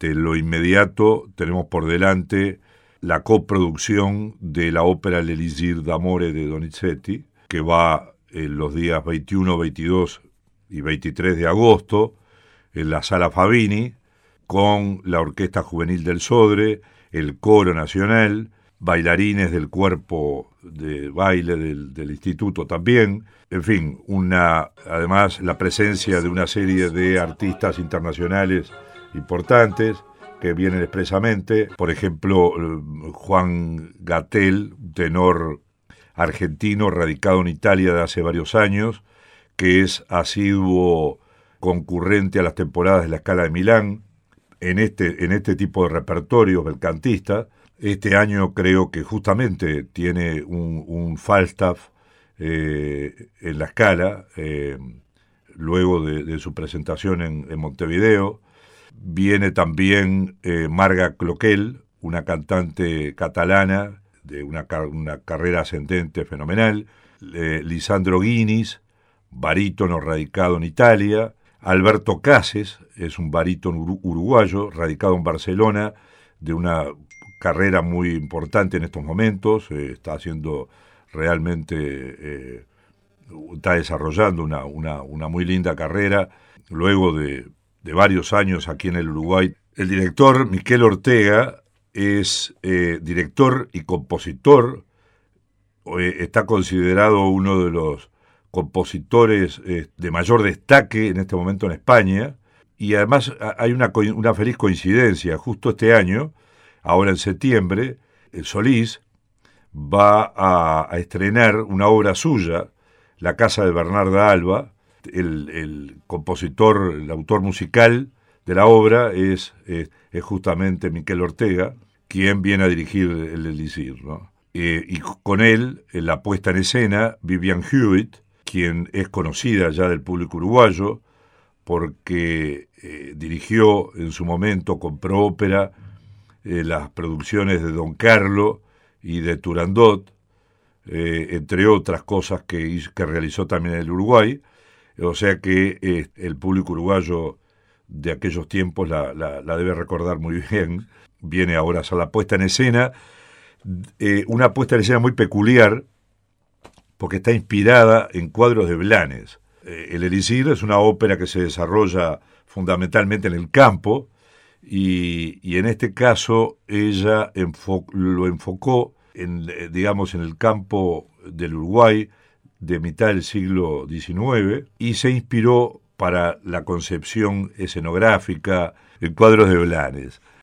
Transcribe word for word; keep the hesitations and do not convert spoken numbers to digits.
Ante lo inmediato tenemos por delante la coproducción de la ópera L'Elisir d'Amore de Donizetti, que va en los días veintiuno, veintidós y veintitrés de agosto en la Sala Fabini, con la Orquesta Juvenil del Sodre, el Coro Nacional, bailarines del cuerpo de baile del, del instituto también, en fin, una, además la presencia de una serie de artistas internacionales importantes que vienen expresamente, por ejemplo, Juan Gatel, tenor argentino radicado en Italia de hace varios años, que es asiduo concurrente a las temporadas de la Scala de Milán, en este, en este tipo de repertorio belcantista. Este año creo que justamente tiene un, un Falstaff eh, en la Scala, eh, luego de, de su presentación en, en Montevideo. Viene también eh, Marga Cloquel, una cantante catalana de una, una carrera ascendente fenomenal. Eh, Lisandro Guinis, barítono radicado en Italia. Alberto Cases es un barítono uruguayo radicado en Barcelona, de una carrera muy importante en estos momentos. Eh, está haciendo realmente, eh, está desarrollando una, una, una muy linda carrera. Luego de, de varios años aquí en el Uruguay, el director Miquel Ortega es eh, director y compositor. Eh, está considerado uno de los compositores eh, de mayor destaque en este momento en España, y además hay una, una feliz coincidencia. Justo este año, ahora en septiembre, el Solís va a, a estrenar una obra suya, La Casa de Bernarda Alba. El, el compositor, el autor musical de la obra es, es, es justamente Miquel Ortega, quien viene a dirigir el Elisir, ¿no? Eh, y con él, en la puesta en escena, Vivian Hewitt, quien es conocida ya del público uruguayo porque eh, dirigió en su momento con Proópera eh, las producciones de Don Carlo y de Turandot, eh, entre otras cosas que, hizo, que realizó también en el Uruguay. O sea que eh, el público uruguayo de aquellos tiempos la, la, la debe recordar muy bien. Viene ahora a la puesta en escena, eh, una puesta en escena muy peculiar, porque está inspirada en cuadros de Blanes. Eh, el Elisir es una ópera que se desarrolla fundamentalmente en el campo, y, y en este caso ella enfo- lo enfocó en, digamos, en el campo del Uruguay de mitad del siglo diecinueve, y se inspiró para la concepción escenográfica en cuadros de Blanes.